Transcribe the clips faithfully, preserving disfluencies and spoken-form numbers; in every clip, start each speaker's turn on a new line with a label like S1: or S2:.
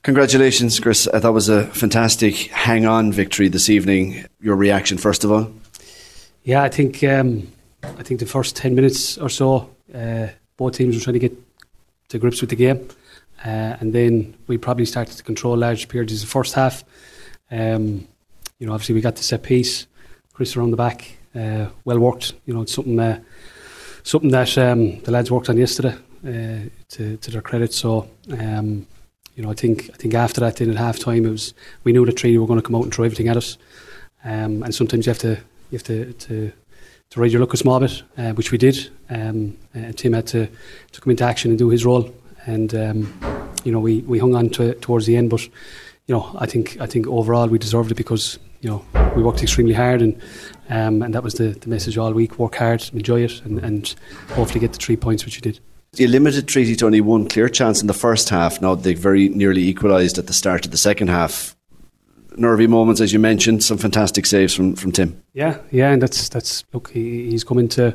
S1: Congratulations, Chris. Uh, that was a fantastic hang-on victory this evening. Your reaction, first of all?
S2: Yeah, I think um, I think the first ten minutes or so, uh, both teams were trying to get to grips with the game, uh, and then we probably started to control large periods of the first half. Um, you know, obviously we got the set piece, Chris around the back, uh, well worked. You know, it's something uh, something that um, the lads worked on yesterday, uh, to, to their credit. So. Um, You know, I think I think after that, then at half time, it was we knew that Treaty were going to come out and throw everything at us, um, and sometimes you have to you have to to, to ride your luck a small bit, uh, which we did. Um, uh, Tim had to, to come into action and do his role, and um, you know we, we hung on to it towards the end. But you know, I think I think overall we deserved it because you know we worked extremely hard, and um, and that was the, the message all week: work hard, enjoy it, and, and hopefully get the three points, which you did.
S1: You limited Treaty to only one clear chance in the first half. Now they very nearly equalised at the start of the second half. Nervy moments, as you mentioned, some fantastic saves from, from Tim.
S2: Yeah, yeah, and that's that's look. He, he's come into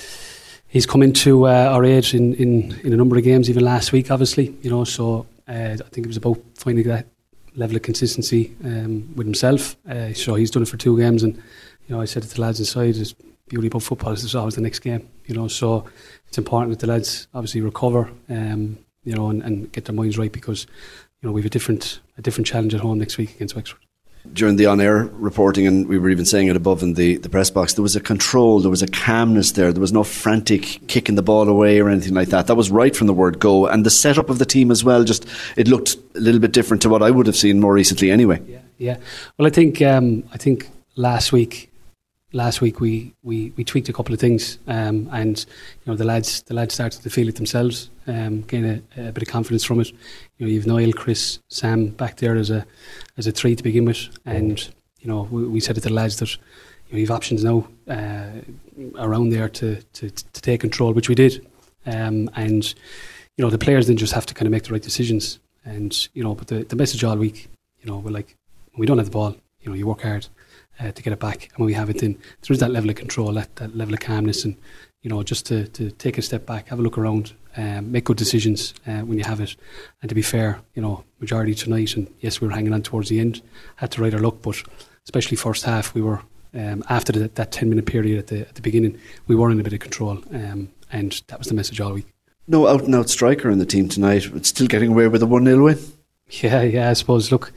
S2: he's come into uh, our age in, in, in a number of games, even last week, obviously. You know, so uh, I think it was about finding that level of consistency um, with himself. Uh, so he's done it for two games, and you know, I said to the lads inside, "There's beauty about football is there's always the next game." You know, so. It's important that the lads obviously recover, um, you know, and, and get their minds right because, you know, we have a different a different challenge at home next week against Wexford.
S1: During the on-air reporting, and we were even saying it above in the, the press box, there was a control, there was a calmness there. There was no frantic kicking the ball away or anything like that. That was right from the word go. And the setup of the team as well, just it looked a little bit different to what I would have seen more recently anyway.
S2: Yeah, yeah. Well, I think um, I think last week. Last week we, we, we tweaked a couple of things, um, and you know the lads the lads started to feel it themselves, um, gain a, a bit of confidence from it. You know, you've Niall, Chris, Sam back there as a as a three to begin with, and you know we, we said to the lads that you know, you have options now uh, around there to, to to take control, which we did, um, and you know the players then just have to kind of make the right decisions, and you know but the, the message all week, you know we're like when we don't have the ball, you know you work hard. Uh, to get it back, and when we have it, then there is that level of control, that, that level of calmness, and you know just to, to take a step back, have a look around, um, make good decisions uh, when you have it. And to be fair, you know majority tonight, and yes, we were hanging on towards the end, had to ride our luck, but especially first half, we were um, after the, that ten minute period at the at the beginning, we were in a bit of control, um, and that was the message all week.
S1: No out and out striker in the team tonight, but still getting away with a one nil win.
S2: Yeah, yeah, I suppose. Look.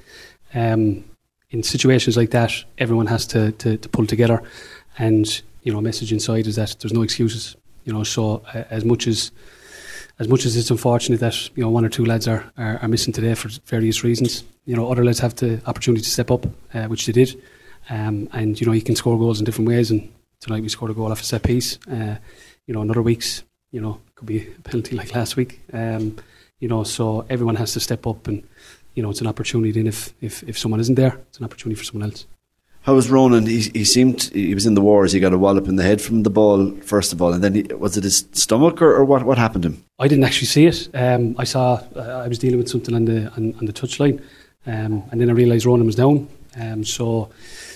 S2: Um, In situations like that, everyone has to, to, to pull together, and you know, message inside is that there's no excuses. You know, so uh, as much as as much as it's unfortunate that you know one or two lads are, are, are missing today for various reasons, you know, other lads have the opportunity to step up, uh, which they did, um, and you know, you can score goals in different ways. And tonight we scored a goal off a set piece. Uh, you know, in other weeks, you know, could be a penalty like last week. Um, you know, so everyone has to step up and. You know, it's an opportunity. Then, if, if if someone isn't there, it's an opportunity for someone else.
S1: How was Ronan? He he seemed he was in the wars. He got a wallop in the head from the ball first of all, and then he, was it his stomach or, or what? What happened to him?
S2: I didn't actually see it. Um, I saw uh, I was dealing with something on the on, on the touchline, um, and then I realised Ronan was down. Um, so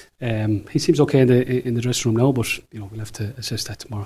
S2: um, he seems okay in the in the dressing room now, but you know we'll have to assess that tomorrow.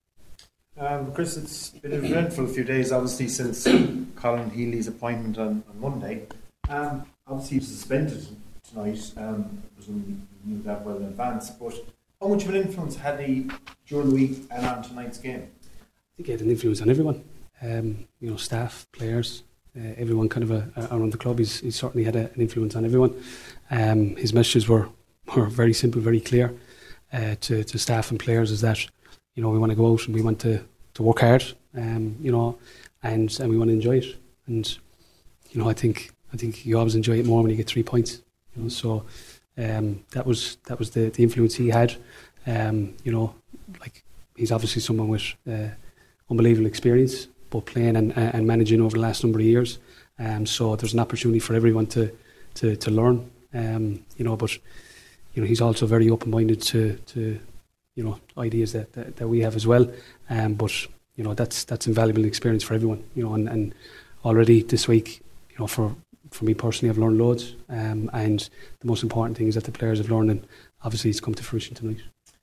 S3: Um, Chris, it's been an eventful few days, obviously, since Colin Healy's appointment on, on Monday. Um, obviously, he was suspended tonight. Um, I presume you knew that well in advance. But how much of an influence had he during the week and on tonight's game?
S2: I think he had an influence on everyone. Um, you know, staff, players, uh, everyone kind of a, a, around the club. He's, he certainly had a, an influence on everyone. Um, his messages were, were very simple, very clear uh, to, to staff and players. Is that you know we want to go out and we want to, to work hard. Um, you know, and and we want to enjoy it. And you know, I think. I think you always enjoy it more when you get three points. You know, so um, that was that was the, the influence he had. Um, you know, like he's obviously someone with uh, unbelievable experience, both playing and, and managing over the last number of years. Um, so there's an opportunity for everyone to to, to learn. Um, you know, but you know he's also very open-minded to, to you know ideas that, that, that we have as well. Um, but you know that's that's invaluable experience for everyone. You know, and, and already this week, you know, for For me personally, I've learned loads, um, and the most important thing is that the players have learned, and obviously it's come to fruition tonight.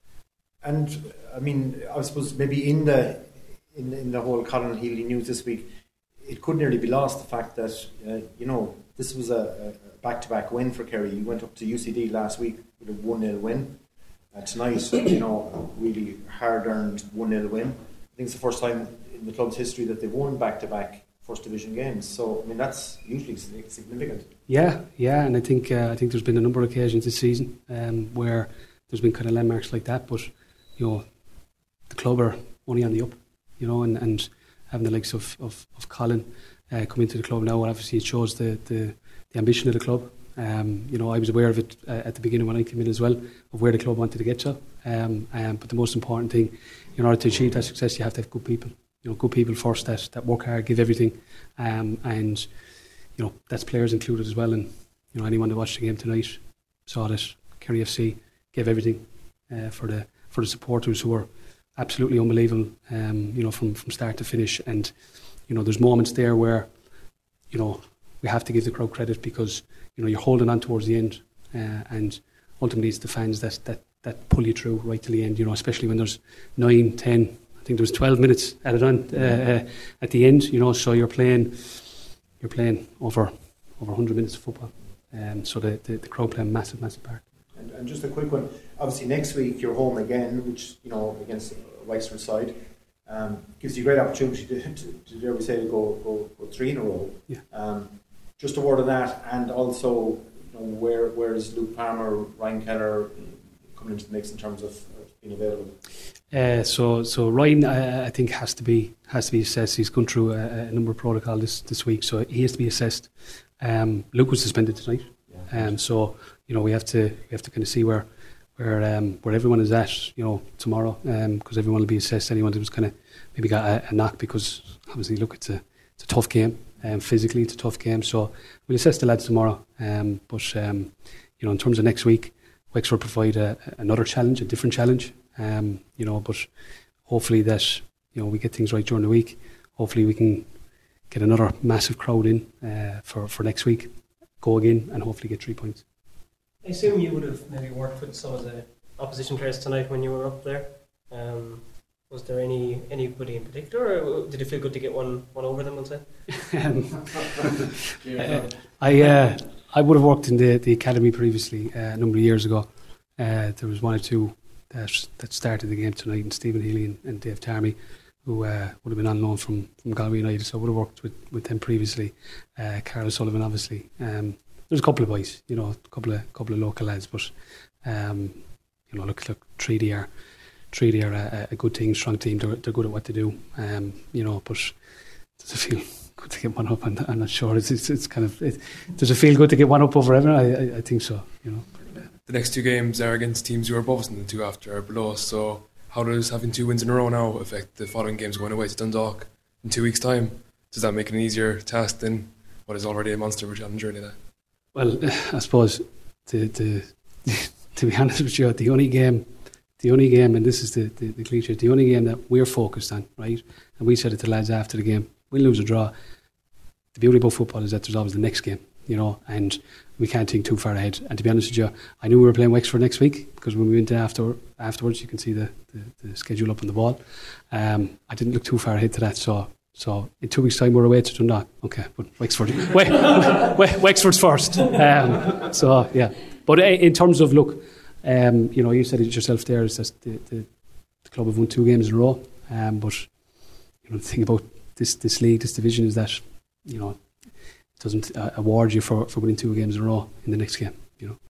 S3: And I mean, I suppose maybe in the in, in the whole Colin Healy news this week, it could nearly be lost the fact that uh, you know this was a, a back-to-back win for Kerry. You went up to U C D last week with a one nil win. Uh, tonight, you know, a really hard-earned one nil win. I think it's the first time in the club's history that they've won back-to-back First Division games. So, I mean, that's usually significant.
S2: Yeah, yeah, and I think uh, I think there's been a number of occasions this season um, where there's been kind of landmarks like that, but, you know, the club are only on the up, you know, and, and having the likes of, of, of Colin uh, come into the club now, obviously it shows the, the, the ambition of the club. Um, you know, I was aware of it uh, at the beginning when I came in as well, of where the club wanted to get to. Um, um, but the most important thing, in order to achieve that success, you have to have good people. You know, good people first that, that work hard, give everything, um, and you know that's players included as well. And you know, anyone that watched the game tonight saw that Kerry F C gave everything uh, for the for the supporters who were absolutely unbelievable. Um, you know, from, from start to finish. And you know, there's moments there where you know we have to give the crowd credit because you know you're holding on towards the end, uh, and ultimately it's the fans that that that pull you through right to the end. You know, especially when there's nine, ten. I think there was twelve minutes added on uh, uh, at the end. You know, so you're playing, you're playing over over one hundred minutes of football. Um, so the, the the crowd play a massive, massive part.
S3: And, and just a quick one. Obviously, next week you're home again, which you know against Wexford side um, gives you a great opportunity to, to, to dare we say, to go, go go three in a row.
S2: Yeah.
S3: Um, just a word on that, and also you know, where where is Luke Palmer, Ryan Keller coming into the mix in terms of, of being available?
S2: Uh, so, so Ryan, uh, I think has to be has to be assessed. He's gone through a, a number of protocol this, this week, so he has to be assessed. Um, Luke was suspended tonight, yeah. um, so you know we have to we have to kind of see where where um, where everyone is at, you know, tomorrow, because um, everyone will be assessed. Anyone who's kind of maybe got a, a knock, because obviously, look, it's a it's a tough game, um, physically it's a tough game. So we'll assess the lads tomorrow. Um, but um, you know, in terms of next week, Wexford provide a, another challenge, a different challenge. Um, you know, but hopefully that you know we get things right during the week. Hopefully we can get another massive crowd in uh, for for next week, go again, and hopefully get three points.
S4: I assume you would have maybe worked with some of the opposition players tonight when you were up there. Um, was there any anybody in particular, or did it feel good to get one one over them? I'll say. um,
S2: uh, I uh, I would have worked in the the academy previously uh, a number of years ago. Uh, there was one or two that that started the game tonight, and Stephen Healy and, and Dave Tarmy, who uh, would have been on loan from, from Galway United, so I would have worked with, with them previously. Uh, Carl Sullivan, obviously. Um, there's a couple of boys, you know, a couple of couple of local lads, but um, you know, look, look, Treaty are Treaty are a, a good team, strong team. They're, they're good at what they do, um, you know. But does it feel good to get one up? I'm, I'm not sure. It's it's, it's kind of it, does it feel good to get one up over everyone? I, I I think so, you know.
S5: The next two games are against teams who are above us and the two after are below us. So how does having two wins in a row now affect the following games going away to Dundalk in two weeks' time? Does that make it an easier task than what is already a monster of a challenge, really? That?
S2: Well, I suppose to to to be honest with you, the only game, the only game, and this is the, the, the cliche, the only game that we're focused on, right? And we said it to the lads after the game: win, lose or draw. The beauty about football is that there's always the next game, you know, and we can't think too far ahead. And to be honest with you, I knew we were playing Wexford next week, because when we went after afterwards, you can see the, the, the schedule up on the wall. Um, I didn't look too far ahead to that, so so in two weeks' time we're away to Dundalk. Okay, but Wexford, we, we, Wexford's first. Um, so yeah, but in terms of look, um, you know, you said it yourself there, is that the, the, the club have won two games in a row. Um, but you know, the thing about this this league, this division, is that you know. doesn't uh, award you for, for winning two games in a row in the next game, you know.